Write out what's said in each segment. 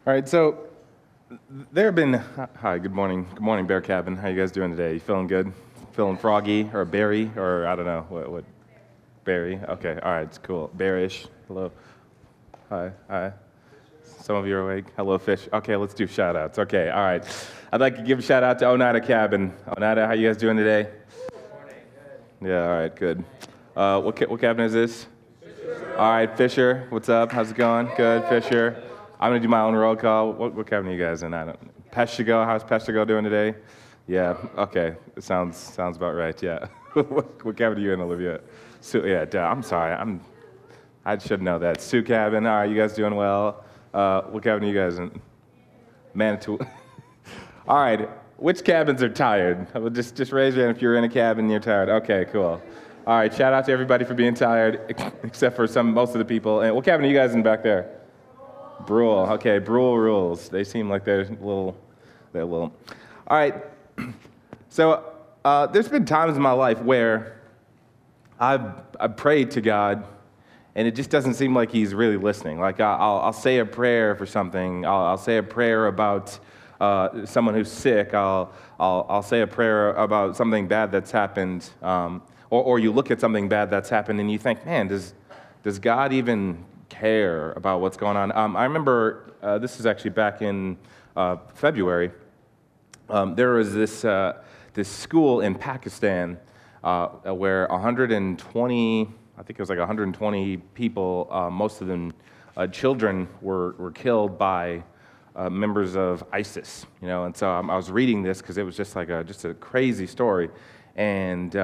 All right, so there have been. Hi, good morning, Bear Cabin. How you guys doing today? You feeling good? Feeling froggy or berry or I don't know what berry? Okay, all right, it's cool. Bearish. Hello. Hi. Some of you are awake. Hello, fish. Okay, let's do shout outs. Okay, all right. I'd like to give a shout out to Oneida Cabin. Oneida, how you guys doing today? Yeah, all right, good. What cabin is this? All right, Fisher, what's up? How's it going? Good, Fisher. I'm gonna do my own roll call. What cabin are you guys in? I don't. Peshtigo, how's Peshtigo doing today? Yeah. Okay. It sounds about right. Yeah. what cabin are you in, Olivia? I'm sorry. I should know that. Sioux cabin. All right. You guys doing well? What cabin are you guys in? Manitou. All right. Which cabins are tired? Just raise your hand if you're in a cabin and you're tired. Okay. Cool. All right. Shout out to everybody for being tired, except for most of the people. And what cabin are you guys in back there? Brule. Okay, Brule rules. They seem like they're little. All right. So there's been times in my life where I've prayed to God, and it just doesn't seem like He's really listening. Like I'll say a prayer for something. I'll say a prayer about someone who's sick. I'll say a prayer about something bad that's happened. Or you look at something bad that's happened, and you think, man, does God even care about what's going on? I remember this is actually back in February. There was this school in Pakistan where 120, I think it was like 120 people, most of them children, were killed by members of ISIS. And so I was reading this because it was just like a crazy story, and.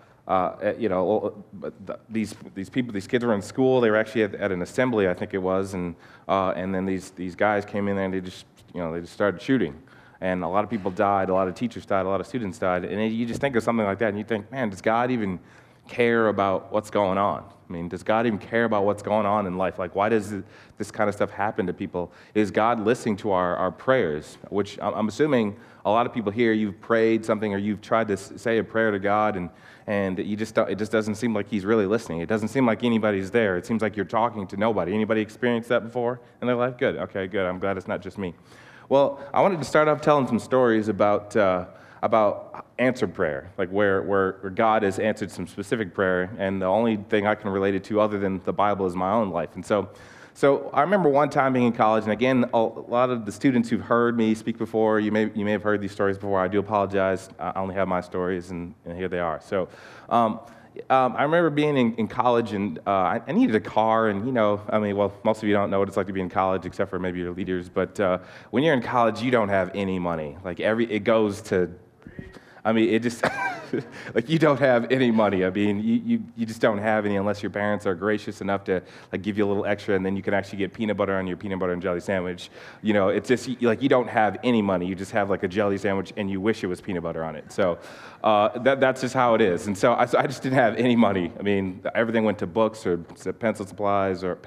These people, these kids were in school. They were actually at an assembly, I think it was, and then these guys came in there and they just started shooting, and a lot of people died, a lot of teachers died, a lot of students died, and you just think of something like that, and you think, man, does God even care about what's going on? I mean, does God even care about what's going on in life? Like, why does this kind of stuff happen to people? Is God listening to our prayers? Which I'm assuming a lot of people here, you've prayed something or you've tried to say a prayer to God, and it just doesn't seem like He's really listening. It doesn't seem like anybody's there. It seems like you're talking to nobody. Anybody experienced that before in their life? Good. Okay, good. I'm glad it's not just me. Well, I wanted to start off telling some stories about answered prayer, like where God has answered some specific prayer, and the only thing I can relate it to other than the Bible is my own life. And so I remember one time being in college, and again, a lot of the students who've heard me speak before, you may have heard these stories before. I do apologize. I only have my stories, and here they are. So I remember being in college, and I needed a car, and most of you don't know what it's like to be in college, except for maybe your leaders, but when you're in college, you don't have any money. Like it goes to, it just, like you don't have any money. I mean, you just don't have any unless your parents are gracious enough to like give you a little extra, and then you can actually get peanut butter on your peanut butter and jelly sandwich. It's just like you don't have any money. You just have like a jelly sandwich, and you wish it was peanut butter on it. So that's just how it is. And so I just didn't have any money. I mean, everything went to books or pencil supplies, or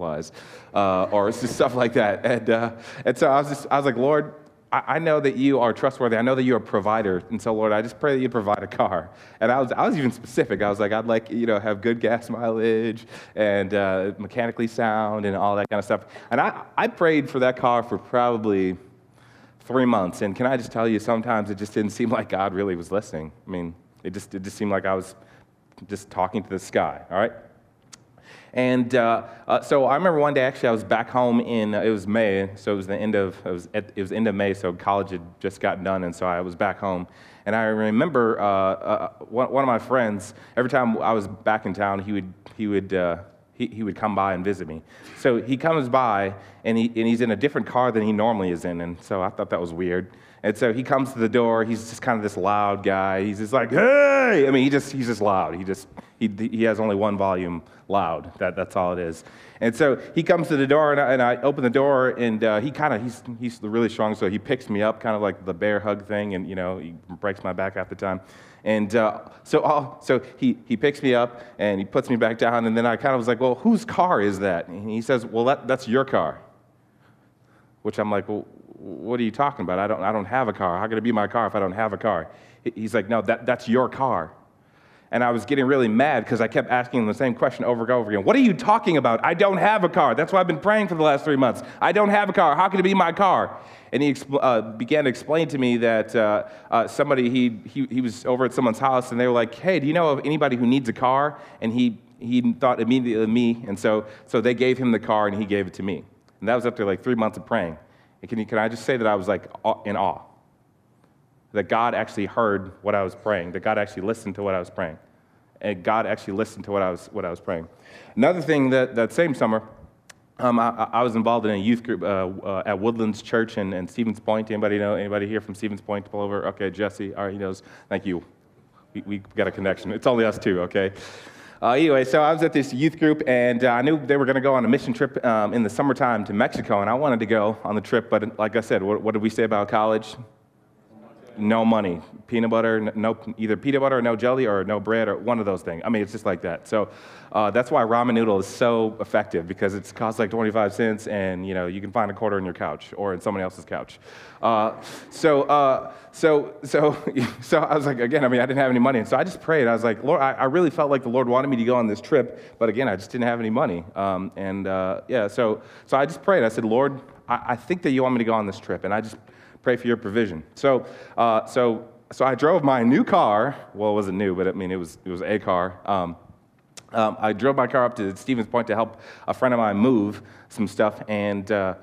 it's just stuff like that. And so I was like, Lord, I know that you are trustworthy. I know that you're a provider. And so, Lord, I just pray that you provide a car. And I was even specific. I was like, I'd like, have good gas mileage and mechanically sound and all that kind of stuff. And I prayed for that car for probably 3 months. And can I just tell you, sometimes it just didn't seem like God really was listening. I mean, it just seemed like I was just talking to the sky, all right? And so I remember one day, actually, I was back home it was May, so it was end of May, so college had just gotten done, and so I was back home. And I remember one of my friends, every time I was back in town, he would come by and visit me. So he comes by, and he's in a different car than he normally is in, and so I thought that was weird. And so he comes to the door. He's just kind of this loud guy. He's just like, hey! I mean, he's just loud. He has only one volume loud. That's all it is. And so he comes to the door, and I open the door, and he's really strong, so he picks me up, kind of like the bear hug thing, and he breaks my back half the time. And so he picks me up, and he puts me back down, and then I kind of was like, well, whose car is that? And he says, well, that's your car. Which I'm like, well, what are you talking about? I don't have a car. How can it be my car if I don't have a car? He's like, no, that's your car. And I was getting really mad because I kept asking him the same question over and over again. What are you talking about? I don't have a car. That's why I've been praying for the last 3 months. I don't have a car. How can it be my car? And he began to explain to me that somebody, he was over at someone's house, and they were like, hey, do you know of anybody who needs a car? And he thought immediately of me, and so they gave him the car, and he gave it to me. And that was after like 3 months of praying. And can I just say that I was like in awe? That God actually heard what I was praying, that God actually listened to what I was praying. And God actually listened to what I was praying. Another thing that same summer, I was involved in a youth group at Woodlands Church in Stevens Point. Anybody here from Stevens Point? Pull over. Okay, Jesse. All right, he knows. Thank you. We got a connection. It's only us two, okay? Anyway, so I was at this youth group, and I knew they were going to go on a mission trip in the summertime to Mexico, and I wanted to go on the trip, but like I said, what did we say about college? No money. Peanut butter, either peanut butter or no jelly or no bread or one of those things. I mean, it's just like that. So that's why ramen noodle is so effective, because it costs like 25 cents, and you can find a quarter in your couch or in somebody else's couch. So I was like, again, I didn't have any money, and so I just prayed. I was like, Lord, I really felt like the Lord wanted me to go on this trip, but again, I just didn't have any money. So I just prayed. I said, Lord, I think that you want me to go on this trip, and I just pray for your provision. So I drove my new car. Well, it wasn't new, but it was a car. I drove my car up to Stevens Point to help a friend of mine move some stuff, and so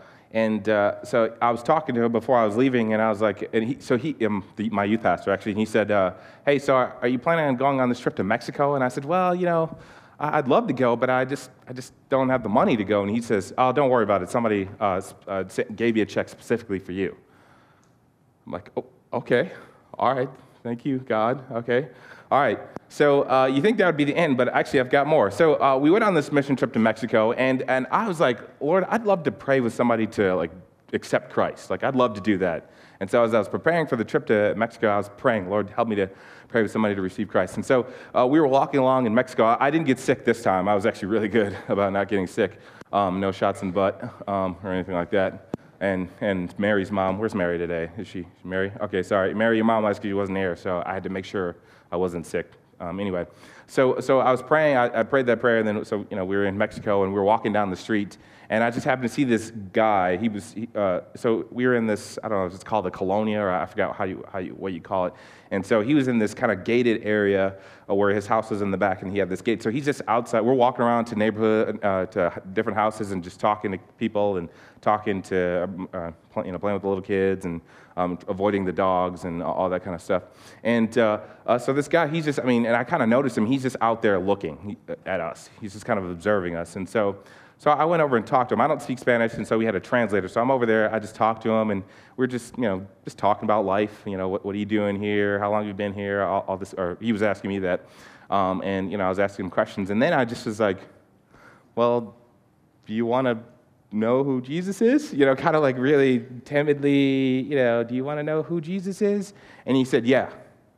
I was talking to him before I was leaving, and I was like, my youth pastor actually, and he said, hey, so are you planning on going on this trip to Mexico? And I said, well, I'd love to go, but I just don't have the money to go. And he says, oh, don't worry about it. Somebody gave you a check specifically for you. I'm like, oh, okay, all right, thank you, God, okay. All right, so you think that would be the end, but actually I've got more. So we went on this mission trip to Mexico, and I was like, Lord, I'd love to pray with somebody to accept Christ. I'd love to do that. And so as I was preparing for the trip to Mexico, I was praying, Lord, help me to pray with somebody to receive Christ. And so we were walking along in Mexico. I didn't get sick this time. I was actually really good about not getting sick. No shots in the butt or anything like that. And Mary's mom, where's Mary today? Is she Mary? Okay, sorry. Mary, your mom was because she wasn't here, so I had to make sure I wasn't sick. Anyway, so I was praying. I prayed that prayer, and then we were in Mexico, and we were walking down the street, and I just happened to see this guy. So we were in this, I don't know if it's called a colonia, or I forgot what you call it. And so he was in this kind of gated area where his house was in the back, and he had this gate. So he's just outside. We're walking around to neighborhood, to different houses, and just talking to people, and talking to, playing with the little kids, and avoiding the dogs, and all that kind of stuff. And so this guy, he's just, and I kind of noticed him. He's just out there looking at us. He's just kind of observing us. And so I went over and talked to him. I don't speak Spanish, and so we had a translator. So I'm over there. I just talked to him, and we're just talking about life. What are you doing here? How long have you been here? All this. Or he was asking me that, and I was asking him questions. And then I just was like, well, do you want to know who Jesus is? Kind of like really timidly, do you want to know who Jesus is? And he said, yeah.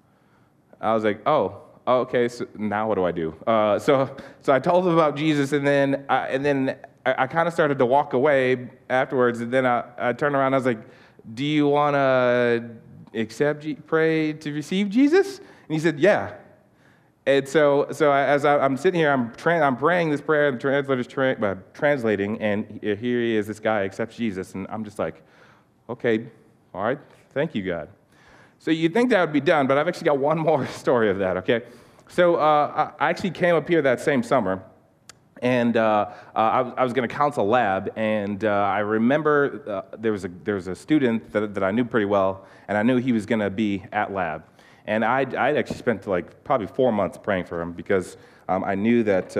I was like, oh, okay, so now what do I do? So I told him about Jesus, and then I kind of started to walk away afterwards, and then I turned around and I was like, do you want to pray to receive Jesus? And he said, yeah. And so as I'm sitting here, I'm praying this prayer, the translator's translating, and here he is, this guy accepts Jesus, and I'm just like, okay, all right, thank you, God. So you'd think that would be done, but I've actually got one more story of that, okay? So I actually came up here that same summer, and I was going to counsel lab, and I remember there was a student that I knew pretty well, and I knew he was going to be at lab. And I'd actually spent probably 4 months praying for him, because I knew that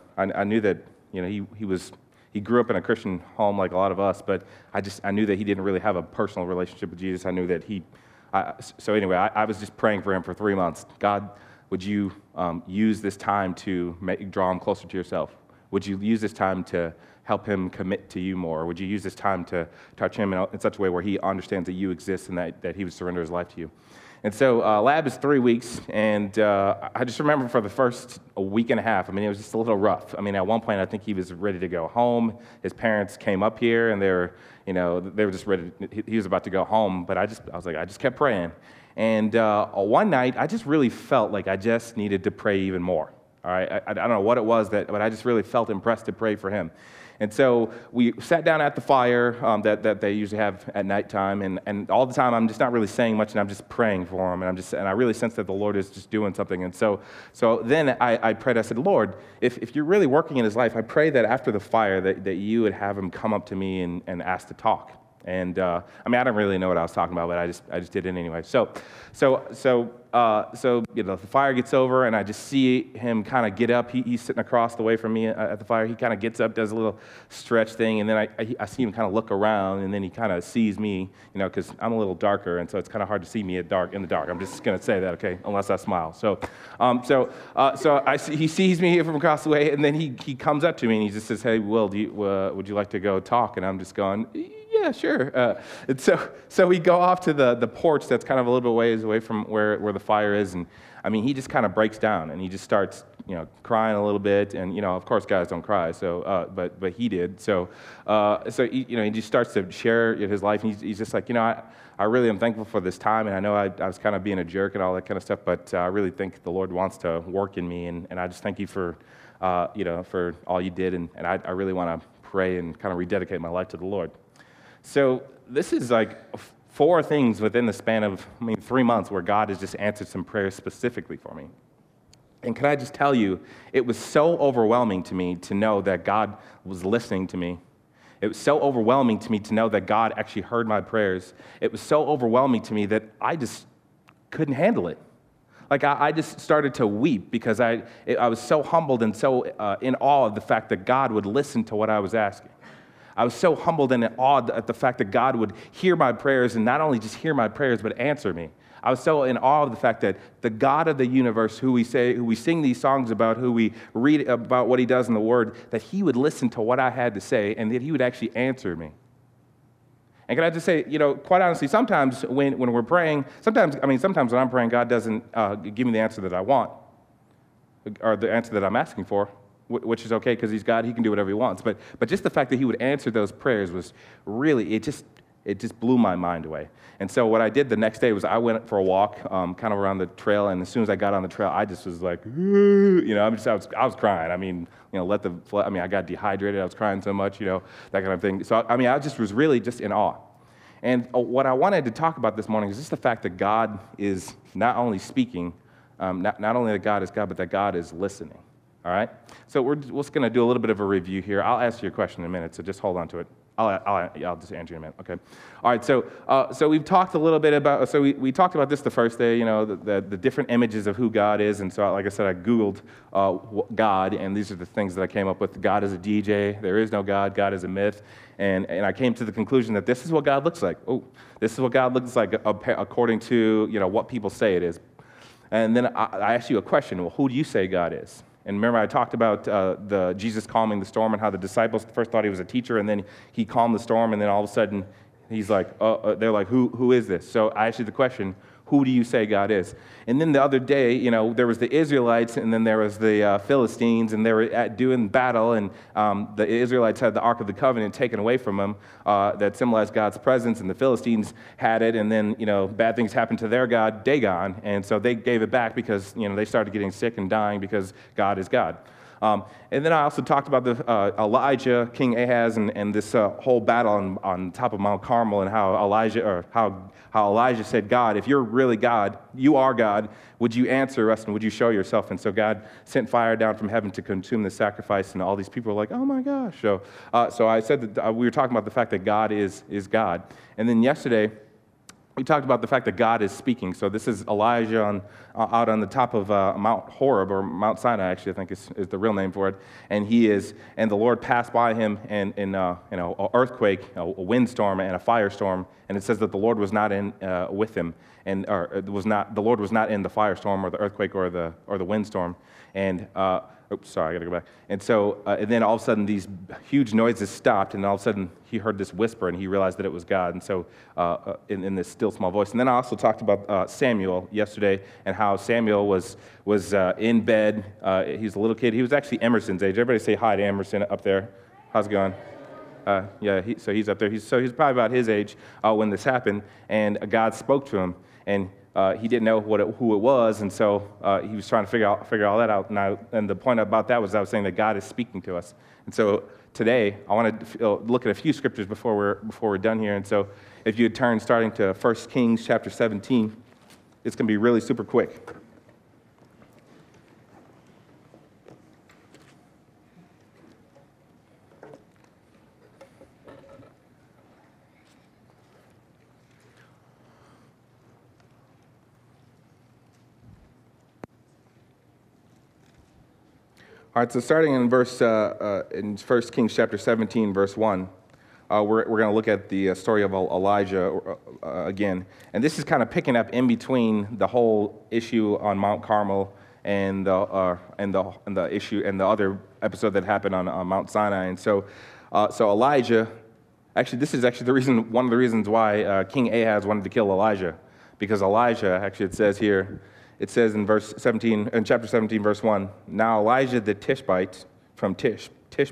he grew up in a Christian home like a lot of us, but I knew that he didn't really have a personal relationship with Jesus. I knew that I was just praying for him for 3 months. God, would you use this time to draw him closer to yourself? Would you use this time to help him commit to you more? Would you use this time to touch him in such a way where he understands that you exist and that he would surrender his life to you? And so lab is 3 weeks, and I just remember for the first a week and a half, I mean, it was just a little rough. I mean, at one point, I think he was ready to go home. His parents came up here, and they were just ready. He was about to go home, but I just kept praying. And one night, I just really felt like I just needed to pray even more. All right, I don't know what it was, but I just really felt impressed to pray for him. And so we sat down at the fire that they usually have at nighttime, and all the time I'm just not really saying much, and I'm just praying for him, and I really sense that the Lord is just doing something. And so then I prayed. I said, Lord, if you're really working in his life, I pray that after the fire that you would have him come up to me and ask to talk. And I mean, I don't really know what I was talking about, but I just did it anyway. So the fire gets over, and I just see him kind of get up. He's sitting across the way from me at the fire. He kind of gets up, does a little stretch thing, and then I see him kind of look around, and then he kind of sees me, because I'm a little darker, and so it's kind of hard to see me in the dark. I'm just going to say that, okay, unless I smile. So he sees me from across the way, and then he comes up to me, and he just says, "Hey, Will, would you like to go talk?" And I'm just going, "Yeah, sure." And so we go off to the porch that's kind of a little bit ways away from where the fire is, and I mean, he just kind of breaks down, and he just starts, crying a little bit, and of course, guys don't cry, so but he did, so he just starts to share his life, and he's just like, I really am thankful for this time, and I know I was kind of being a jerk and all that kind of stuff, but I really think the Lord wants to work in me, and I just thank you for for all you did, and I really want to pray and kind of rededicate my life to the Lord. So this is like 4 things within the span of, 3 months where God has just answered some prayers specifically for me. And can I just tell you, it was so overwhelming to me to know that God was listening to me. It was so overwhelming to me to know that God actually heard my prayers. It was so overwhelming to me that I just couldn't handle it. Like, I just started to weep because I was so humbled and so in awe of the fact that God would listen to what I was asking. I was so humbled and awed at the fact that God would hear my prayers, and not only just hear my prayers, but answer me. I was so in awe of the fact that the God of the universe, who we sing these songs about, who we read about what he does in the Word, that he would listen to what I had to say, and that he would actually answer me. And can I just say, quite honestly, sometimes when we're praying, sometimes when I'm praying, God doesn't give me the answer that I want, or the answer that I'm asking for, which is okay because he's God, he can do whatever he wants. But just the fact that he would answer those prayers was really, it just blew my mind away. And so what I did the next day was I went for a walk kind of around the trail, and as soon as I got on the trail, I just was like, I was crying. I got dehydrated. I was crying so much, that kind of thing. So, I just was really just in awe. And what I wanted to talk about this morning is just the fact that God is not only speaking, not only that God is God, but that God is listening. All right? So we're just going to do a little bit of a review here. I'll ask you a question in a minute, so just hold on to it. I'll just answer you in a minute, okay? All right, so we've talked a little bit about, so we talked about this the first day, the different images of who God is, and so like I said, I Googled God, and these are the things that I came up with. God is a DJ, there is no God, God is a myth, and I came to the conclusion that this is what God looks like. Oh, this is what God looks like according to, what people say it is. And then I asked you a question, well, who do you say God is? And remember, I talked about the Jesus calming the storm and how the disciples first thought he was a teacher, and then he calmed the storm, and then all of a sudden, he's like, they're like, who is this? So I asked you the question, who do you say God is? And then the other day, there was the Israelites, and then there was the Philistines, and they were doing battle, and the Israelites had the Ark of the Covenant taken away from them that symbolized God's presence, and the Philistines had it, and then, bad things happened to their god, Dagon, and so they gave it back because, they started getting sick and dying because God is God. And then I also talked about the Elijah, King Ahaz, and this whole battle on top of Mount Carmel, and how Elijah said, God, if you're really God, you are God, would you answer us and would you show yourself? And so God sent fire down from heaven to consume the sacrifice, and all these people were like, oh my gosh. So I said that we were talking about the fact that God is God. And then yesterday, we talked about the fact that God is speaking. So this is Elijah out on the top of Mount Horeb, or Mount Sinai, actually, I think is the real name for it. And the Lord passed by him in an earthquake, a windstorm, and a firestorm. And it says that the Lord was not with him, the Lord was not in the firestorm or the earthquake or the windstorm. And Oops, sorry, I got to go back. And so, and then all of a sudden, these huge noises stopped, and all of a sudden, he heard this whisper, and he realized that it was God. And so, in this still small voice. And then I also talked about Samuel yesterday, and how Samuel was in bed. He was a little kid. He was actually Emerson's age. Everybody say hi to Emerson up there. How's it going? Yeah, so he's up there. He's probably about his age when this happened, and God spoke to him, and he didn't know who it was, and so he was trying to figure all that out. And the point about that was I was saying that God is speaking to us. And so today I want to look at a few scriptures before we're done here. And so if you would turn starting to 1 Kings chapter 17, it's going to be really super quick. All right, so starting in in 1 Kings chapter 17, verse 1, we're going to look at the story of Elijah again. And this is kind of picking up in between the whole issue on Mount Carmel and the issue and the other episode that happened on Mount Sinai. And so Elijah, actually, this is actually one of the reasons why King Ahaz wanted to kill Elijah, because Elijah, actually, it says here. It says in chapter 17, verse 1, now Elijah the Tishbite from Tishba,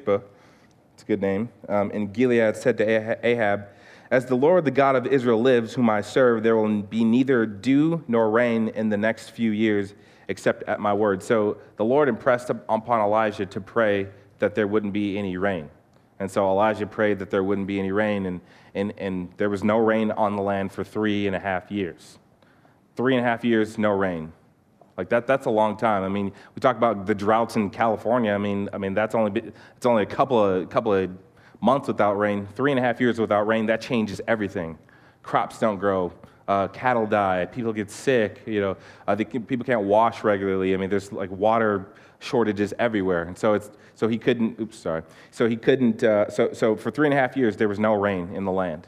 it's a good name, in Gilead said to Ahab, as the Lord, the God of Israel lives, whom I serve, there will be neither dew nor rain in the next few years except at my word. So the Lord impressed upon Elijah to pray that there wouldn't be any rain. And so Elijah prayed that there wouldn't be any rain, and there was no rain on the land for 3.5 years. 3.5 years, no rain. Like that's a long time. I mean, we talk about the droughts in California. I mean it's only a couple of months without rain. 3.5 years without rain, that changes everything. Crops don't grow. Cattle die. People get sick. People can't wash regularly. I mean, there's like water shortages everywhere. And so he couldn't. So he couldn't. So for 3.5 years there was no rain in the land.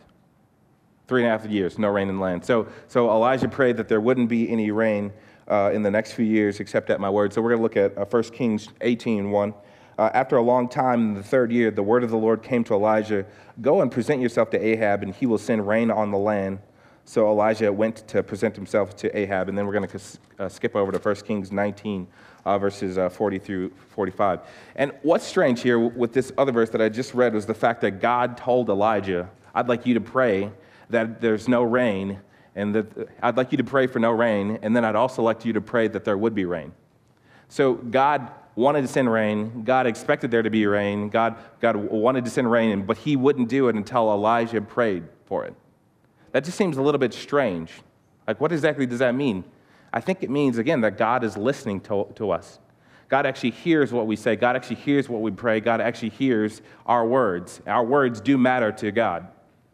3.5 years, no rain in the land. So Elijah prayed that there wouldn't be any rain in the next few years except at my word. So we're going to look at 1 Kings 18:1. After a long time, in the 3rd year, the word of the Lord came to Elijah, go and present yourself to Ahab, and he will send rain on the land. So Elijah went to present himself to Ahab, and then we're going to skip over to 1 Kings 19, verses 40 through 45. And what's strange here with this other verse that I just read was the fact that God told Elijah, I'd like you to pray that there's no rain, and that I'd like you to pray for no rain, and then I'd also like you to pray that there would be rain. So God wanted to send rain. God expected there to be rain. God wanted to send rain, but he wouldn't do it until Elijah prayed for it. That just seems a little bit strange. Like, what exactly does that mean? I think it means, again, that God is listening to us. God actually hears what we say. God actually hears what we pray. God actually hears our words. Our words do matter to God.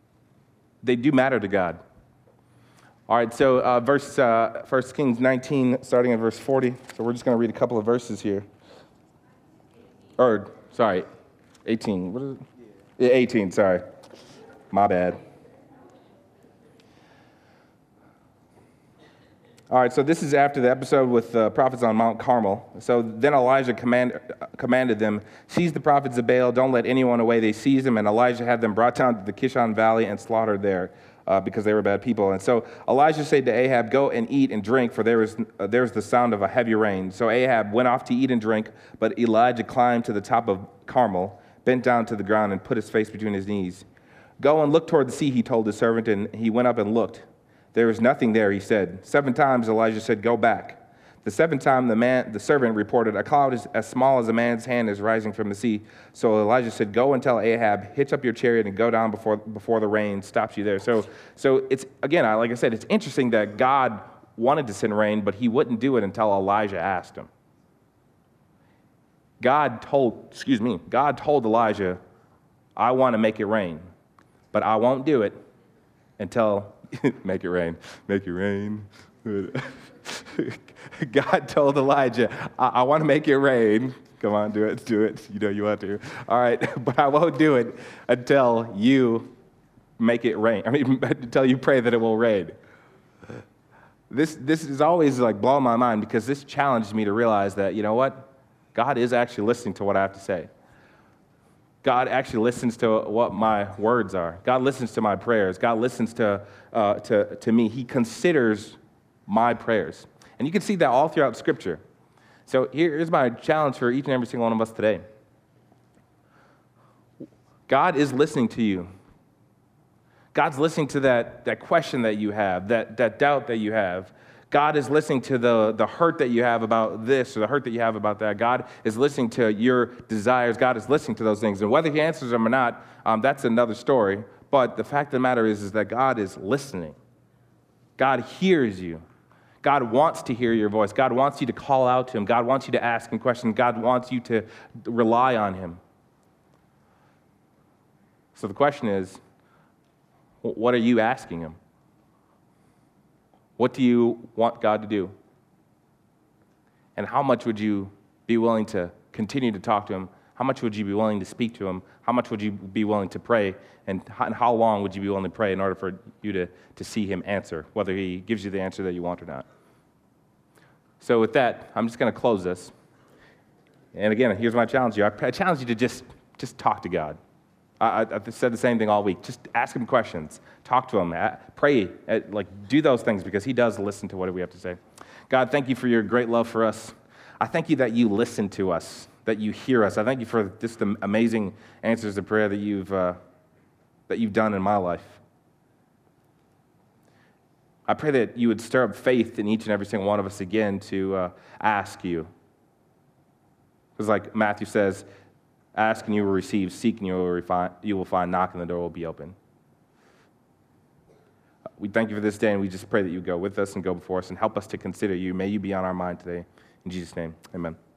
They do matter to God. All right, so 1 Kings 19, starting at verse 40. So we're just going to read a couple of verses here. 18. What is it? Yeah, 18, sorry. My bad. All right, so this is after the episode with the prophets on Mount Carmel. So then Elijah commanded them, seize the prophets of Baal, don't let anyone away. They seized them, and Elijah had them brought down to the Kishon Valley and slaughtered there because they were bad people. And so Elijah said to Ahab, go and eat and drink, for there is the sound of a heavy rain. So Ahab went off to eat and drink, but Elijah climbed to the top of Carmel, bent down to the ground, and put his face between his knees. Go and look toward the sea, he told his servant, and he went up and looked. There is nothing there, he said. 7 times Elijah said, go back. The 7th time the servant reported, a cloud as small as a man's hand is rising from the sea. So Elijah said, go and tell Ahab, hitch up your chariot and go down before the rain stops you there. So it's, again, like I said, it's interesting that God wanted to send rain, but he wouldn't do it until Elijah asked him. God told Elijah, I want to make it rain, but I won't do it until make it rain. God told Elijah, I want to make it rain. Come on, do it. You know you want to. All right, but I won't do it until you make it rain. Until you pray that it will rain. This is always like blowing my mind because this challenged me to realize that, you know what? God is actually listening to what I have to say. God actually listens to what my words are. God listens to my prayers. God listens to me. He considers my prayers. And you can see that all throughout Scripture. So here's my challenge for each and every single one of us today. God is listening to you. God's listening to that question that you have, that doubt that you have. God is listening to the hurt that you have about this or the hurt that you have about that. God is listening to your desires. God is listening to those things. And whether he answers them or not, that's another story. But the fact of the matter is that God is listening. God hears you. God wants to hear your voice. God wants you to call out to him. God wants you to ask him questions. God wants you to rely on him. So the question is, what are you asking him? What do you want God to do? And how much would you be willing to continue to talk to him? How much would you be willing to speak to him? How much would you be willing to pray? And how long would you be willing to pray in order for you to see him answer, whether he gives you the answer that you want or not? So with that, I'm just going to close this. And again, here's my challenge to you. I challenge you to just talk to God. I've said the same thing all week. Just ask him questions. Talk to him. Pray. Do those things because he does listen to what we have to say. God, thank you for your great love for us. I thank you that you listen to us, that you hear us. I thank you for just the amazing answers to prayer that you've done in my life. I pray that you would stir up faith in each and every single one of us again to ask you. Because like Matthew says, ask and you will receive, seek and you will find, knock and the door will be open. We thank you for this day, and we just pray that you go with us and go before us and help us to consider you. May you be on our mind today. In Jesus' name, amen.